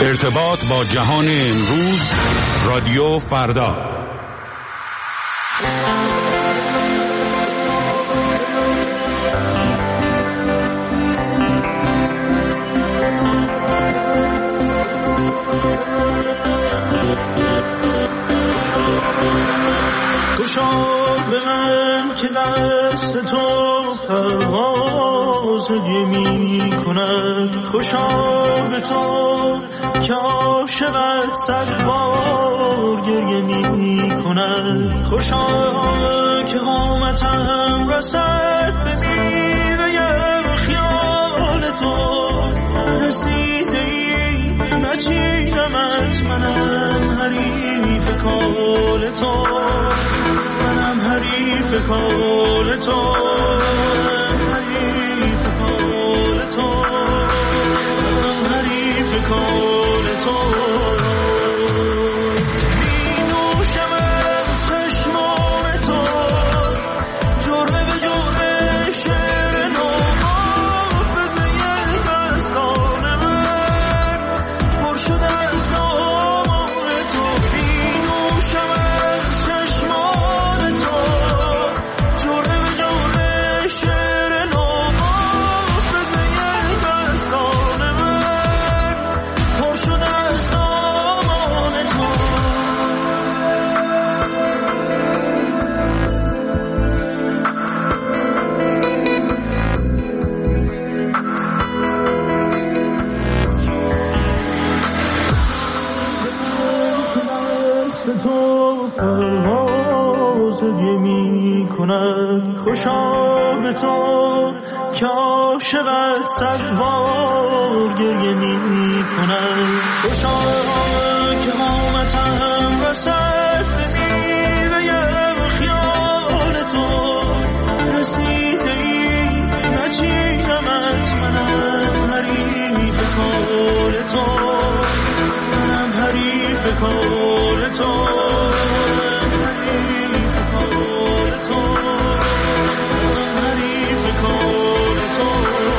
ارتباط با جهان امروز، رادیو فردا. خوشا به من که دست تو پرواز هدیه می کند، خوشا به تو که عاشقت صد بار گریه می کند، خوشا که قامتم رسد به میوه خیال تو، رسیده ای نچیدمت، منم حریف کال تو، منم حریف کال تو، حریف کال تو، منم حریف کال تو. می نوشم از چشمان تو، جرعه به جرعه شعر نو، حافظه دستان من پر شده از نام تو. می نوشم از چشمان تو، جرعه به جرعه شعر نو، حافظه دستان من پر شده از نام تو. دست تو پرواز هدیه می کند، خوشا به تو که عاشقت صد بار گریه می کند، خوشا که قامتم رسد به میوه خیال تو، رسیده ای نچیدمت، منم حریف کال تو، منم حریف کال تو، حریف کال تو، حریف کال تو.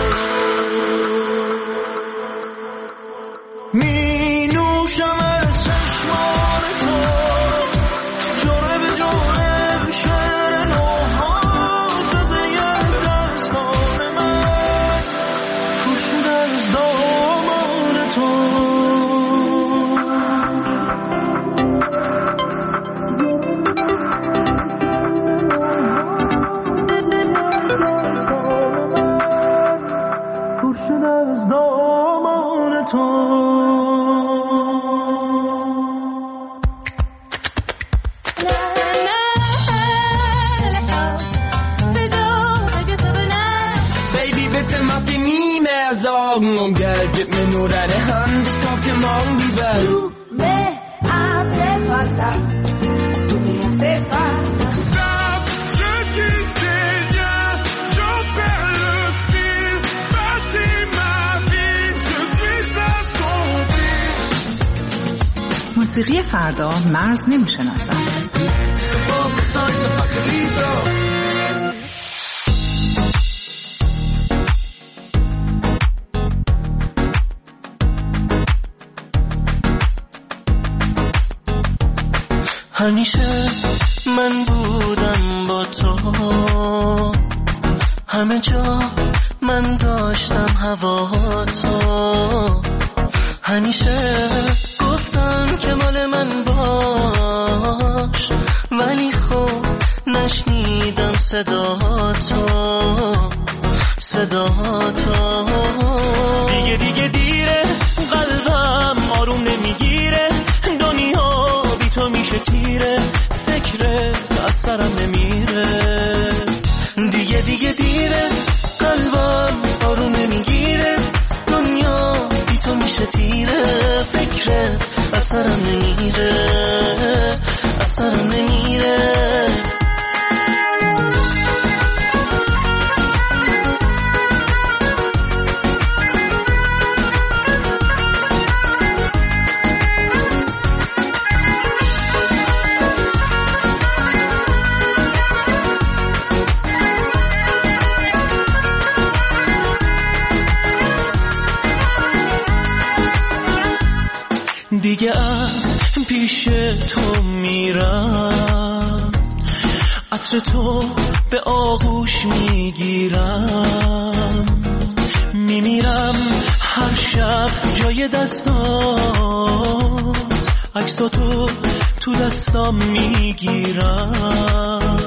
می نوشم از چشمان تو، جرعه به جرعه شعر نو، حافظه دستان من پر شده از دامان تو. Baby, bitte mach dir nie mehr Sorgen um Geld, gib mir nur deine Hand, ich kauf dir morgen die Welt. Tu me hace falta, tu me hace falta. Stop, je t'ai bien, j'en perds le fil, bâtis ma vie, je suis assombri. موسیقی فردا مرز نمیشناسد. همیشه من بودم با تو، همه جا من داشتم هوا تو، همیشه گفتم که مال من باش، ولی خب نشنیدم صدا تو، صدا تو. دیگه دیره، قلبم آروم نمیگیره، دنیا بی تو میشه تیره، فکرت از سرم نمیره. دیگه دیره، قلبم آروم نمیگیره، دنیا بی تو میشه تیره، فکرت از سرم نمیره، از سرم نمیره. دیگه از پیش تو میرم، عطر تو به آغوش میگیرم، میمیرم هر شب جای دستام، عکس تو تو دستام میگیرم،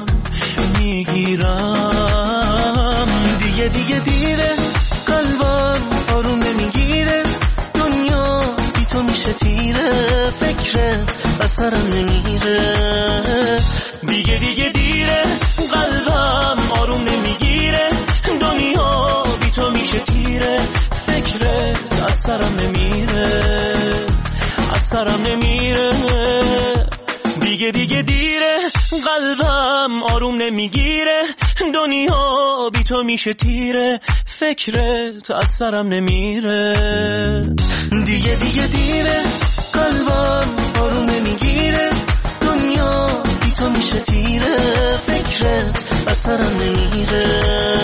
دیگه دیره، قلبم آروم نمیگیره، دنیا بی تو میشه تیره، فکرت از سرم نمیره، دیگه دیره، قلبم آروم نمیگیره، دنیا بی تو میشه تیره، فکرت از سرم نمیره، دیگه دیره، قلبم آروم نمیگیره، دنیا بی تو میشه تیره، فکرت از سرم نمیره، دیگه دیره، قلبم آروم نمیگیره، دنیا بی تو میشه تیره، فکرت از سرم نمیره،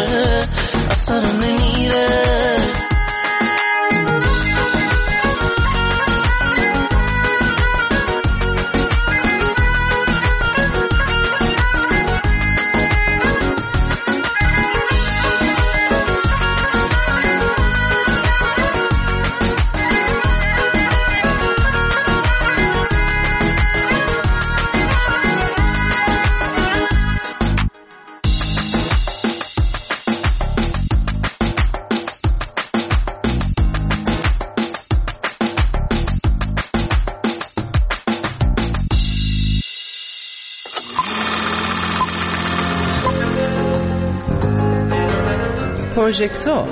پروژکتور.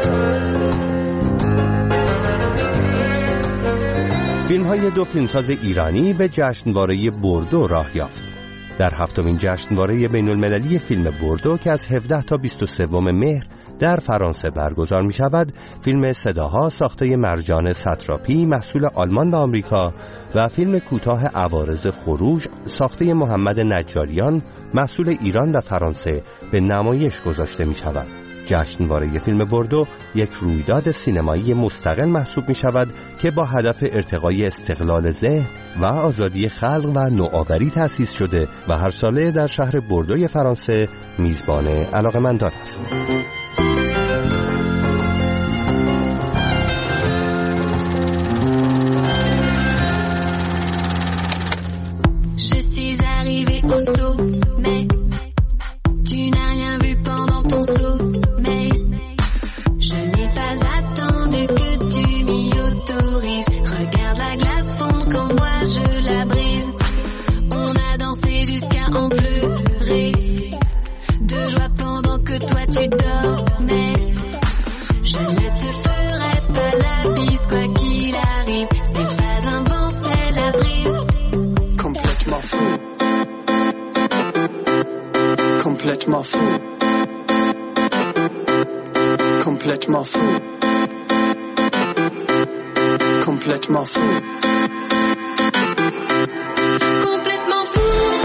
فیلم‌های دو فیلمساز ایرانی به جشنواره بوردو راه یافت. در هفتمین جشنواره بین‌المللی فیلم بوردو که از 17 تا 23 مهر در فرانسه برگزار می شود، فیلم صداها ساخته مرجان ستراپی محصول آلمان و آمریکا و فیلم کوتاه عوارض خروج ساخته محمد نجاریان محصول ایران و فرانسه به نمایش گذاشته می شود. جشنواره فیلم بوردو یک رویداد سینمایی مستقل محسوب می شود که با هدف ارتقای استقلال ذهن و آزادی خلق و نوآوری تأسیس شده و هر ساله در شهر بوردوی فرانسه میزبان علاقه‌مندان است. Je suis arrivée au sommet. Tu n'as rien vu pendant ton sommeil. Je n'ai pas attendu que tu m'y autorises. Regarde la glace fondre quand moi je la brise. On a dansé jusqu'à en pleurer de joie pendant que toi tu dormais. Je ne te ferai pas la bise quoi qu'il arrive. C'est pas un vent, c'est la brise. Complètement fou. Complètement fou. Complètement fou. Complètement fou. Complètement fou.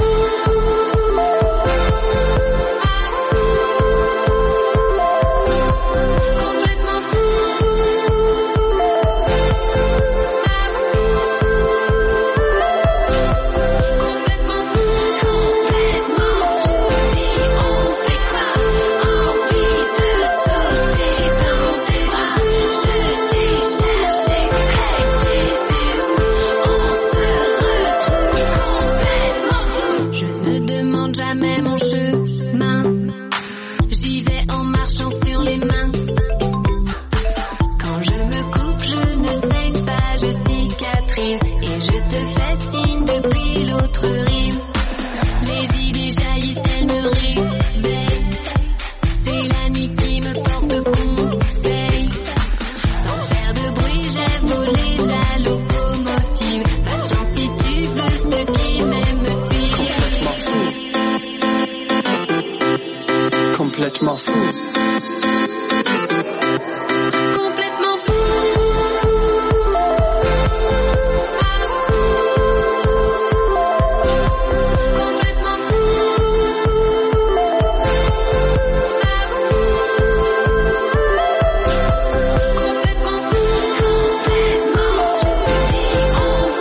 Complètement fou. Complètement fou. Complètement fou.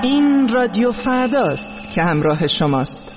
این رادیو فرداست که همراه شماست.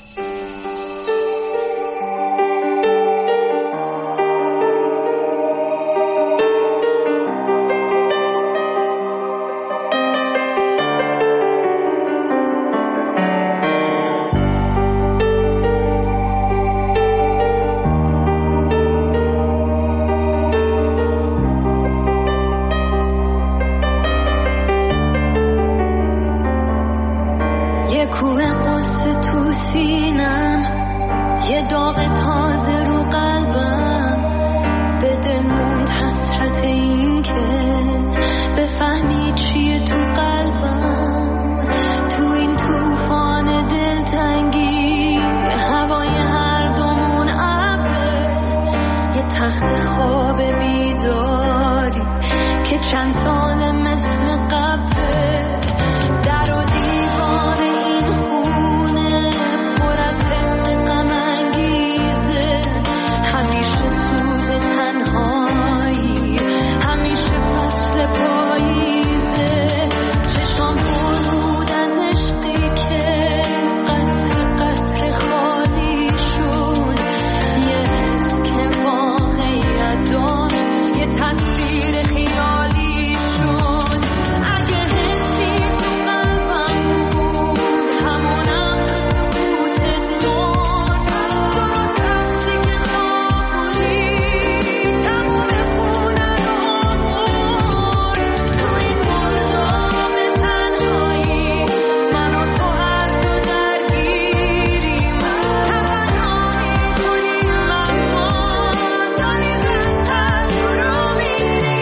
یه داغ تازه رو قلبم، به دل موند حسرت این که بفهمی چیه تو قلبم. تو این طوفان دلتنگی هوای هر دومون ابره، یه تخت خواب بیداری که چند سال مثل قبله. در و دیوار این خونه پر از حس غم انگیزه، همیشه سوز تنهایی، همیشه فصل پاییزه. چشام پر بود از عشقی که قطره قطره خالی شد، یه حس که واقعیت داشت، یه تصویر خیالی شد. اگه حسی تو قلبم بود همونم سکوتت مرد، درست وقتی که خواب بودی تموم خونه رو مرد. تو این مرداب تنهایی من و تو هر دو درگیریم، تنها میدونیم اما داری بهتر رو میریم.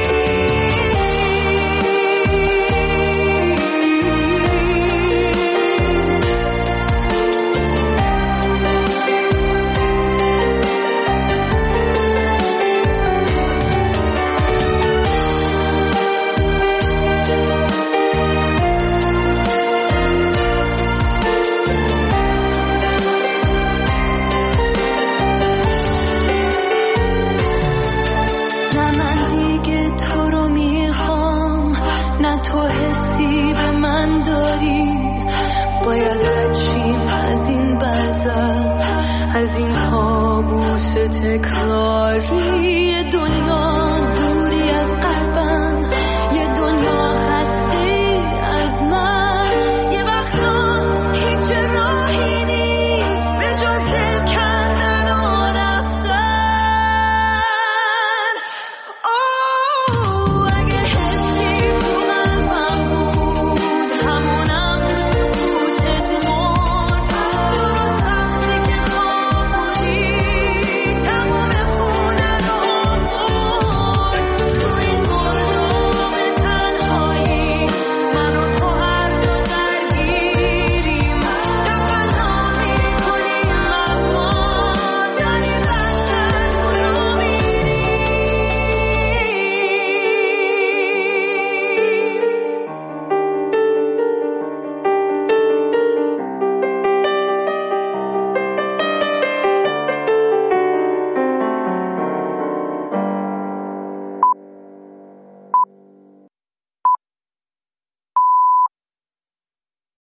نه من دیگه تو رو میخوام، نه تو حسی به من داری. باید رد شیم از این برزخ، از این کابوس تکراری.